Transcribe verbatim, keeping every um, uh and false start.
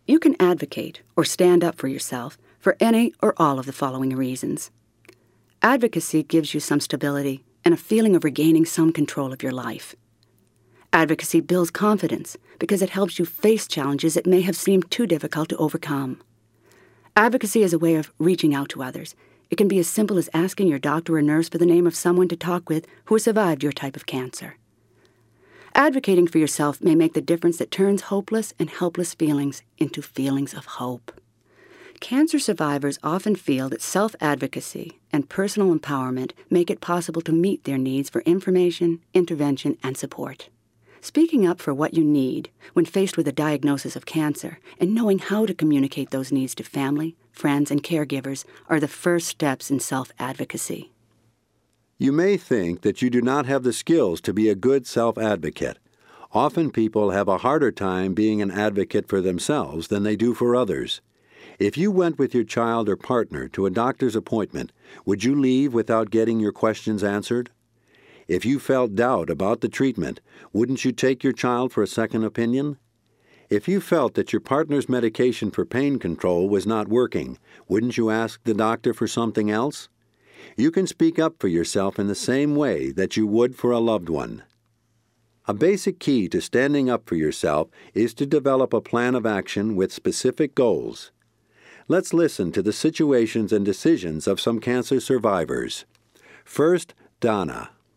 You can advocate or stand up for yourself for any or all of the following reasons. Advocacy gives you some stability and a feeling of regaining some control of your life. Advocacy builds confidence because it helps you face challenges that may have seemed too difficult to overcome. Advocacy is a way of reaching out to others. It can be as simple as asking your doctor or nurse for the name of someone to talk with who has survived your type of cancer. Advocating for yourself may make the difference that turns hopeless and helpless feelings into feelings of hope. Cancer survivors often feel that self-advocacy and personal empowerment make it possible to meet their needs for information, intervention, and support. Speaking up for what you need when faced with a diagnosis of cancer and knowing how to communicate those needs to family, friends, and caregivers are the first steps in self-advocacy. You may think that you do not have the skills to be a good self-advocate. Often people have a harder time being an advocate for themselves than they do for others. If you went with your child or partner to a doctor's appointment, would you leave without getting your questions answered? If you felt doubt about the treatment, wouldn't you take your child for a second opinion? If you felt that your partner's medication for pain control was not working, wouldn't you ask the doctor for something else? You can speak up for yourself in the same way that you would for a loved one. A basic key to standing up for yourself is to develop a plan of action with specific goals. Let's listen to the situations and decisions of some cancer survivors. First, Donna.